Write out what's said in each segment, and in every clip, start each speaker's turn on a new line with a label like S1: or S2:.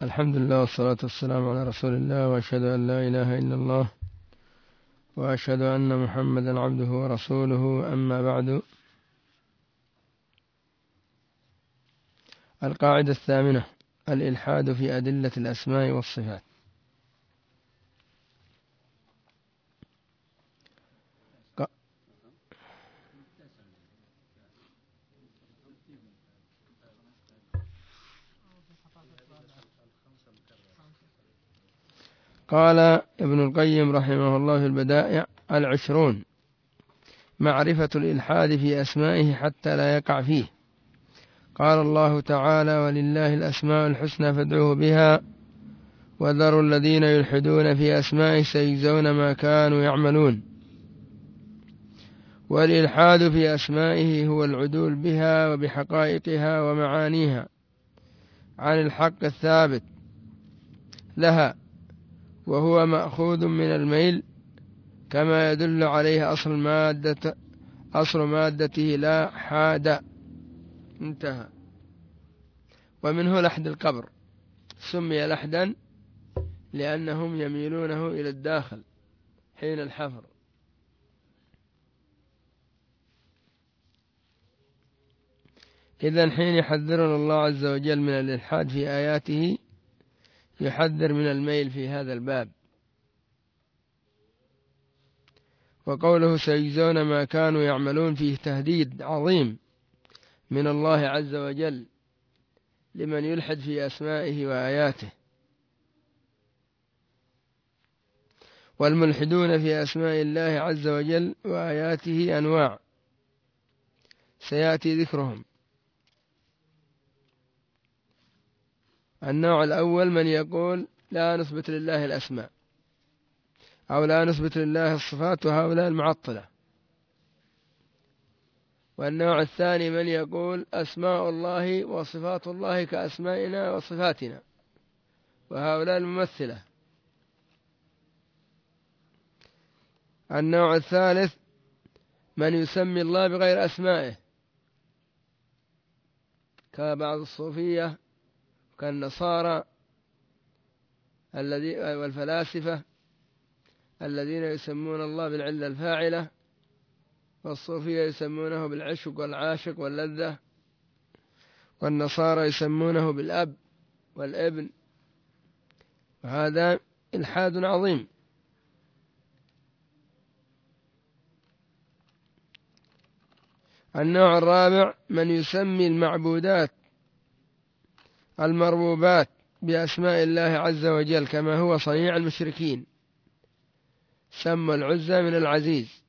S1: الحمد لله والصلاة والسلام على رسول الله، وأشهد أن لا إله إلا الله، وأشهد أن محمدا عبده ورسوله. أما بعد، القاعدة 8: الإلحاد في أدلة الأسماء والصفات. قال ابن القيم رحمه الله في البدائع: 20: معرفة الإلحاد في أسمائه حتى لا يقع فيه. قال الله تعالى: ولله الأسماء الحسنى فادعوه بها وذروا الذين يلحدون في أسمائه سيجزون ما كانوا يعملون. والإلحاد في أسمائه هو العدول بها وبحقائقها ومعانيها عن الحق الثابت لها، وهو مأخوذ من الميل، كما يدل عليه أصل مادته لا حاد. انتهى. ومنه لحد القبر، سمي لحدا لأنهم يميلونه إلى الداخل حين الحفر. إذن حين يحذرنا الله عز وجل من الإلحاد في آياته يحذر من الميل في هذا الباب. وقوله سيجزون ما كانوا يعملون فيه تهديد عظيم من الله عز وجل لمن يلحد في أسمائه وآياته. والملحدون في أسماء الله عز وجل وآياته أنواع سيأتي ذكرهم. النوع الأول من يقول لا نثبت لله الأسماء أو لا نثبت لله الصفات، وهؤلاء المعطلة. والنوع الثاني من يقول أسماء الله وصفات الله كأسمائنا وصفاتنا، وهؤلاء الممثلة. النوع الثالث من يسمي الله بغير أسمائه، كبعض الصوفية كالنصارى والفلاسفة الذين يسمون الله بالعلة الفاعلة، والصوفية يسمونه بالعشق والعاشق واللذة، والنصارى يسمونه بالأب والابن، وهذا إلحاد عظيم. النوع الرابع من يسمي المعبودات المربوبات بأسماء الله عز وجل، كما هو صنيع المشركين، سمى العزى من العزيز،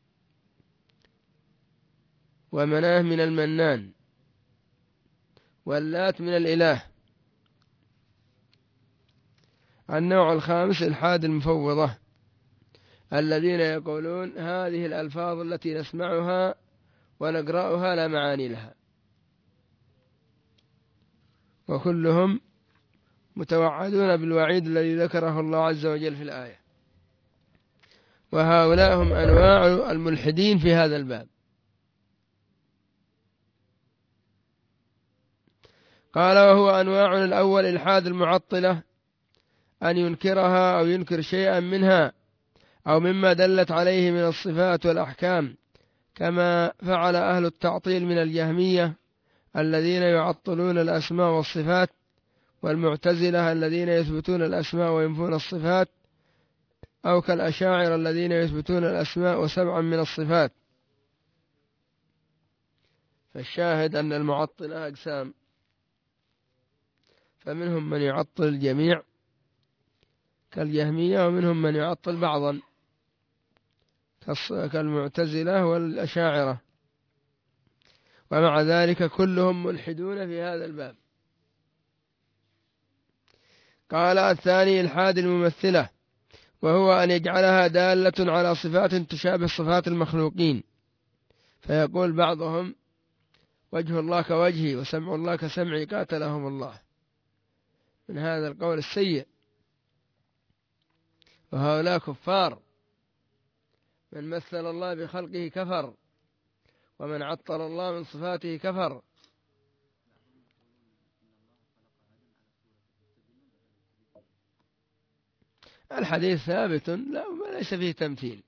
S1: ومناه من المنان، واللات من الإله. النوع الخامس إلحاد المفوضة الذين يقولون هذه الألفاظ التي نسمعها ونقرأها لا معاني لها، وكلهم متوعدون بالوعيد الذي ذكره الله عز وجل في الآية. وهؤلاء هم أنواع الملحدين في هذا الباب. قال: وهو أنواع الأول إلحاد المعطلة، أن ينكرها أو ينكر شيئا منها أو مما دلت عليه من الصفات والأحكام، كما فعل أهل التعطيل من الجهمية الذين يعطلون الأسماء والصفات، والمعتزلة الذين يثبتون الأسماء وينفون الصفات، أو كالأشاعرة الذين يثبتون الأسماء وسبعا من الصفات. فالشاهد أن المعطلة أقسام، فمنهم من يعطل الجميع كالجهمية، ومنهم من يعطل بعضا كالمعتزلة والأشاعرة، ومع ذلك كلهم ملحدون في هذا الباب. قال: الثاني إلحاد الممثلة، وهو أن يجعلها دالة على صفات تشابه صفات المخلوقين، فيقول بعضهم وجه الله كوجهي وسمع الله كسمعي قاتلهم الله، من هذا القول السيء. وهؤلاء كفار، من مثل الله بخلقه كفر، ومن عطل الله من صفاته كفر. الحديث ثابت لا ليس فيه تمثيل.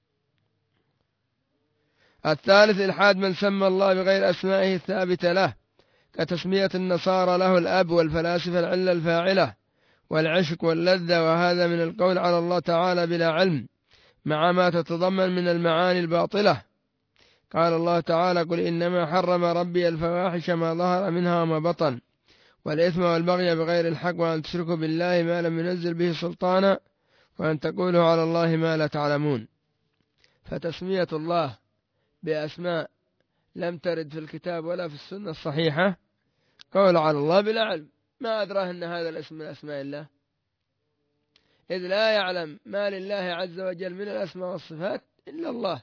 S1: الثالث إلحاد من سمى الله بغير أسمائه الثابتة له، كتسمية النصارى له الأب، والفلاسفة العلة الفاعلة والعشق واللذة، وهذا من القول على الله تعالى بلا علم مع ما تتضمن من المعاني الباطلة. قال الله تعالى: قل إنما حرم ربي الفواحش ما ظهر منها وما بطن والإثم والبغي بغير الحق وأن تشركوا بالله ما لم ينزل به سلطانا وأن تقولوا على الله ما لا تعلمون. فتسمية الله بأسماء لم ترد في الكتاب ولا في السنة الصحيحة قول على الله بلا علم، ما أدراه أن هذا الاسم من أسماء الله، إذ لا يعلم ما لله عز وجل من الأسماء والصفات إلا الله،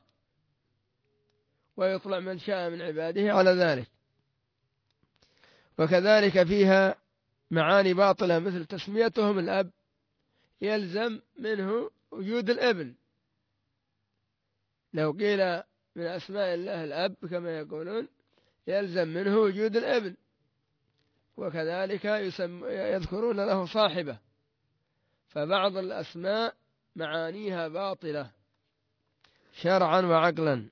S1: ويطلع من شاء من عباده على ذلك. وكذلك فيها معاني باطلة مثل تسميتهم الأب، يلزم منه وجود الابن، لو قيل من أسماء الله الأب كما يقولون يلزم منه وجود الابن، وكذلك يذكرون له صاحبة، فبعض الأسماء معانيها باطلة شرعا وعقلا.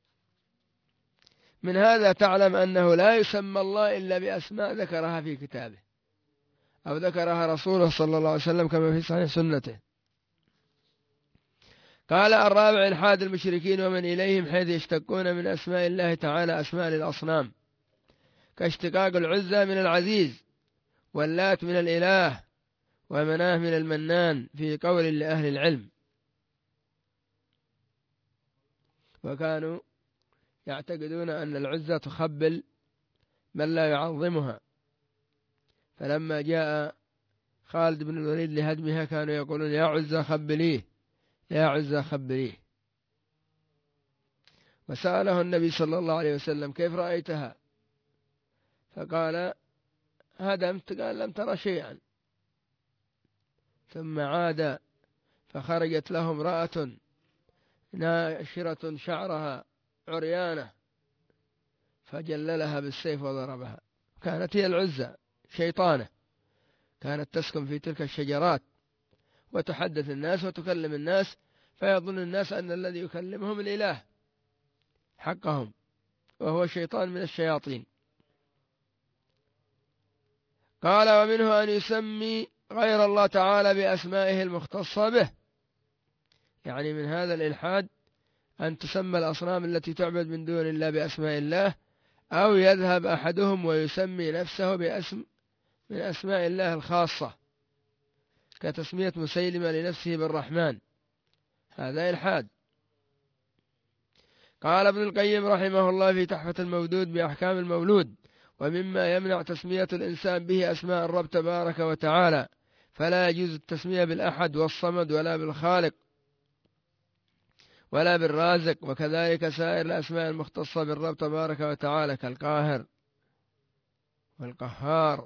S1: من هذا تعلم أنه لا يسمى الله إلا بأسماء ذكرها في كتابه أو ذكرها رسوله صلى الله عليه وسلم كما في صحيح سنته. قال الرابع: إلحاد المشركين ومن إليهم، حيث يشتقون من أسماء الله تعالى أسماء للأصنام، كاشتقاق العزى من العزيز، واللات من الإله، ومناه من المنان، في قول لأهل العلم. وكانوا يعتقدون أن العزى تخبل من لا يعظمها، فلما جاء خالد بن الوليد لهدمها كانوا يقولون: يا عزى خبليه، يا عزى خبليه. وسأله النبي صلى الله عليه وسلم: كيف رأيتها؟ فقال: هدمت. قال: لم ترى شيئا. ثم عاد فخرجت له امرأة ناشرة شعرها عريانة فجللها بالسيف وضربها. كانت هي العزى شيطانة، كانت تسكن في تلك الشجرات وتحدث الناس وتكلم الناس، فيظن الناس أن الذي يكلمهم الإله حقهم، وهو شيطان من الشياطين. قال: ومنه أن يسمي غير الله تعالى بأسمائه المختصة به، يعني من هذا الإلحاد أن تسمى الأصنام التي تعبد من دون الله بأسماء الله، أو يذهب أحدهم ويسمي نفسه باسم من أسماء الله الخاصة، كتسمية مسيلمة لنفسه بالرحمن، هذا إلحاد. قال ابن القيم رحمه الله في تحفة المودود بأحكام المولود: ومما يمنع تسمية الإنسان به أسماء الرب تبارك وتعالى، فلا يجوز التسمية بالأحد والصمد ولا بالخالق ولا بالرازق، وكذلك سائر الأسماء المختصة بالرب تبارك وتعالى كالقاهر والقهار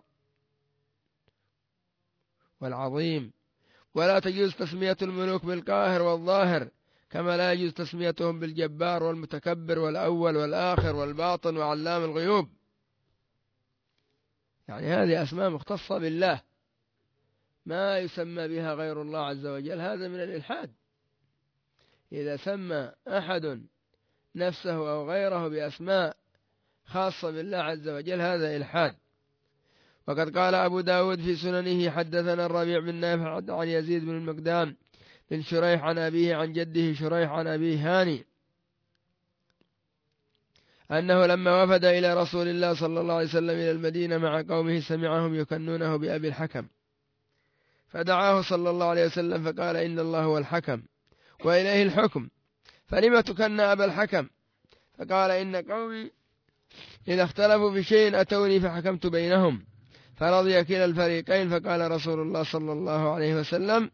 S1: والعظيم. ولا تجوز تسمية الملوك بالقاهر والظاهر، كما لا يجوز تسميتهم بالجبار والمتكبر والأول والآخر والباطن وعلام الغيوب، يعني هذه أسماء مختصة بالله ما يسمى بها غير الله عز وجل، هذا من الإلحاد. إذا سمى أحد نفسه أو غيره بأسماء خاصة بالله عز وجل هذا إلحاد. وقد قال أبو داود في سننه: حدثنا الربيع بن نافع عن يزيد بن المقدام بن شريح عن أبيه عن جده شريح عن أبيه هاني أنه لما وفد إلى رسول الله صلى الله عليه وسلم إلى المدينة مع قومه سمعهم يكنونه بأبي الحكم، فدعاه صلى الله عليه وسلم فقال: إن الله هو الحكم وإليه الحكم، فلما تكن أبا الحكم؟ فقال: إن قومي إذا اختلفوا في شيء أتوني فحكمت بينهم، فرضي كلا الفريقين. فقال رسول الله صلى الله عليه وسلم: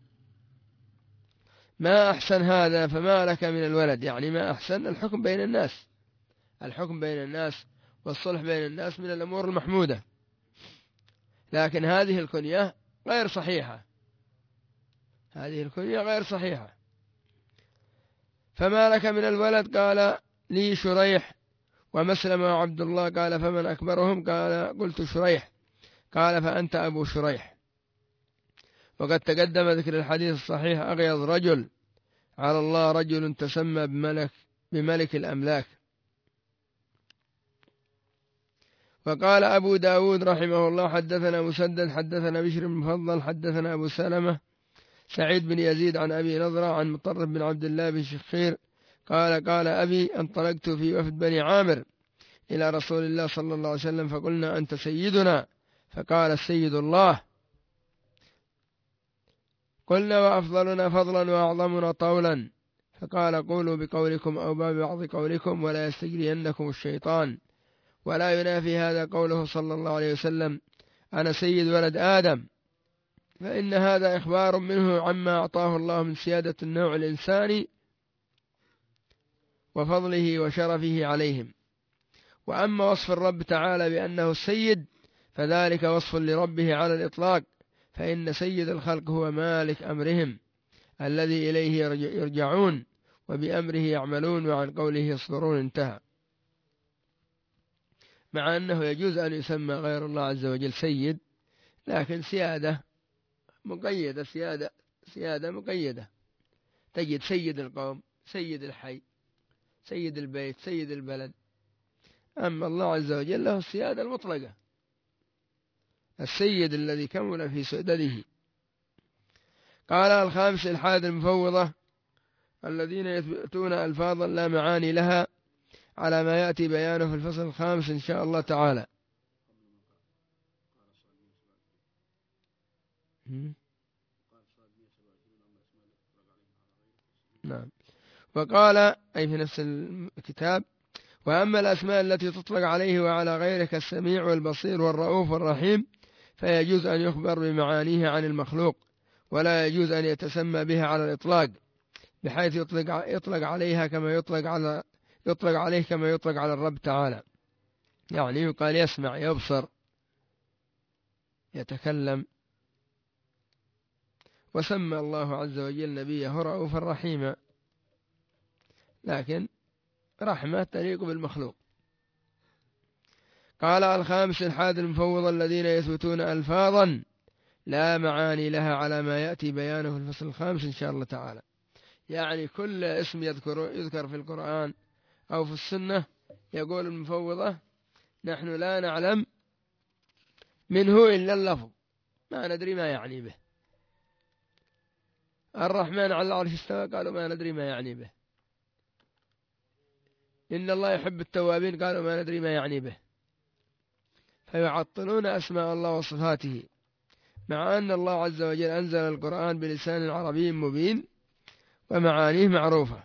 S1: ما أحسن هذا، فما لك من الولد، يعني ما أحسن الحكم بين الناس، الحكم بين الناس والصلح بين الناس من الأمور المحمودة، لكن هذه الكنية غير صحيحة، هذه الكنية غير صحيحة. فما لك من الولد؟ قال: لي شريح ومسلم وعبد الله. قال: فمن أكبرهم؟ قال: قلت شريح. قال: فأنت أبو شريح. وقد تقدم ذكر الحديث الصحيح: أغيظ رجل على الله رجل تسمى بملك الأملاك. وقال أبو داود رحمه الله: حدثنا مسدد حدثنا بشر بن مفضل حدثنا أبو سلمة سعيد بن يزيد عن أبي نضرة عن مطرف بن عبد الله بن شخير قال أبي: انطلقت في وفد بني عامر إلى رسول الله صلى الله عليه وسلم فقلنا: أنت سيدنا؟ فقال: السيد الله. قلنا: وأفضلنا فضلا وأعظمنا طولا؟ فقال: قولوا بقولكم أو ببعض قولكم ولا يستجرينكم الشيطان. ولا ينافي هذا قوله صلى الله عليه وسلم: أنا سيد ولد آدم، فإن هذا إخبار منه عما أعطاه الله من سيادة النوع الإنساني وفضله وشرفه عليهم. وأما وصف الرب تعالى بأنه السيد فذلك وصف لربه على الإطلاق، فإن سيد الخلق هو مالك أمرهم الذي إليه يرجعون وبأمره يعملون وعن قوله يصدرون. انتهى. مع أنه يجوز أن يسمى غير الله عز وجل سيد، لكن سيادة مقيدة، سيادة مقيدة. تجد سيد القوم، سيد الحي، سيد البيت، سيد البلد. أما الله عز وجل له السيادة المطلقة، السيد الذي كمل في سؤدده. قال: الخامس الحاد المفوضة الذين يثبتون ألفاظا لا معاني لها على ما يأتي بيانه في الفصل الخامس إن شاء الله تعالى. نعم. وقال أي في نفس الكتاب: وأما الأسماء التي تطلق عليه وعلى غيره كالسميع والبصير والرؤوف والرحيم فيجوز أن يخبر بمعانيه عن المخلوق، ولا يجوز أن يتسمى بها على الإطلاق، بحيث يطلق عليها كما يطلق عليه كما يطلق على الرب تعالى، يعني يقال يسمع، يبصر، يتكلم. وسمى الله عز وجل نبيه رؤوفا رحيما، لكن رحمة تليق بالمخلوق. قال: الخامس الحاد المفوض الذين يثبتون ألفاظا لا معاني لها على ما يأتي بيانه في الفصل الخامس إن شاء الله تعالى. يعني كل اسم يذكر في القرآن أو في السنة يقول المفوضة: نحن لا نعلم منه إلا اللفظ، ما ندري ما يعني به. الرحمن على العرش استوى، قالوا ما ندري ما يعني به. إن الله يحب التوابين، قالوا ما ندري ما يعني به. فيعطلون أسماء الله وصفاته، مع أن الله عز وجل أنزل القرآن بلسان عربي مبين ومعانيه معروفة.